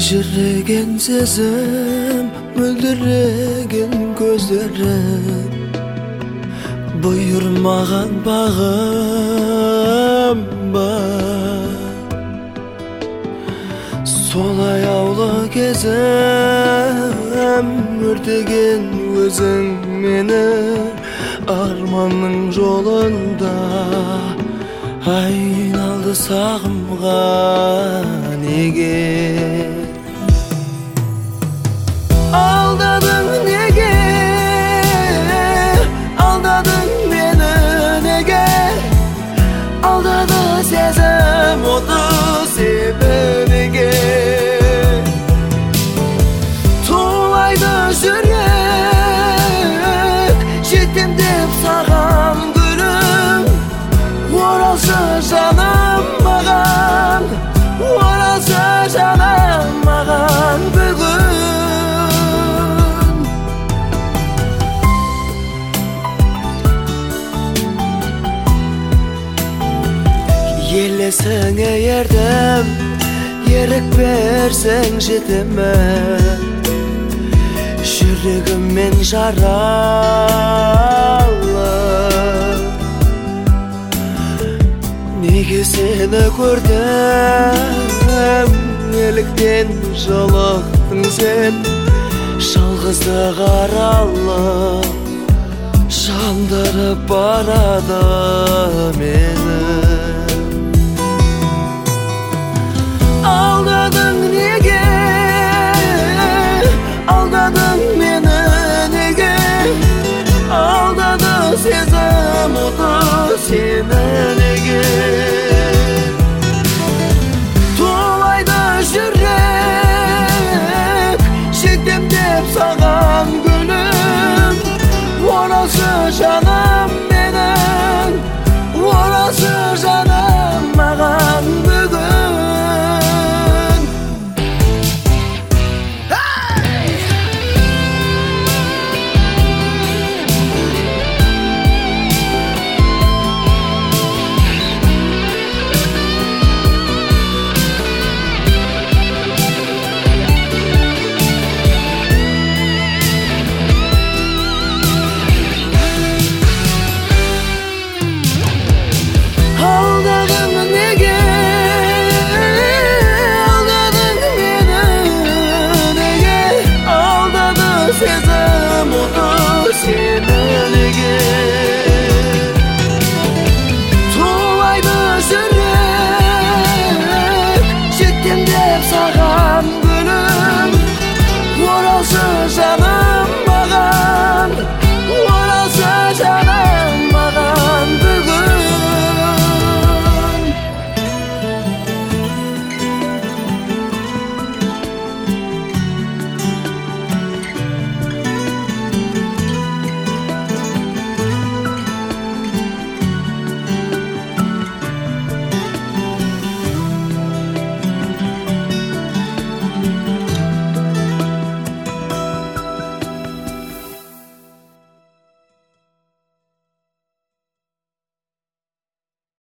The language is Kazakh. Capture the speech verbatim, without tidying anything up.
Elжіреген сезім, мөлдіреген көздері, бұйырмаған бағым бар. Солай аулы кезім, өртеген өзің мені арманның жолында. Айналды сағымға неге? Алдадың неге? Алдадың мені неге? Алдады сезім оты себебіге. Тулайды жүрек, жетем деп саған гүлім. Оралшы жаным маған, оралшы жаным маған бүгін. Елесіңе ердім, ерік берсең жетіме. Жүрегіммен жаралы, неге сені көрдім, неліктен жалықтың сен? Жалғыздық аралы жандырып барады мені. Алдадың неге? Алдадың мені неге? Алдады сезім оты сені неге? Тулайды жүрек, жетем деп саған гүлім. Оралшы жаным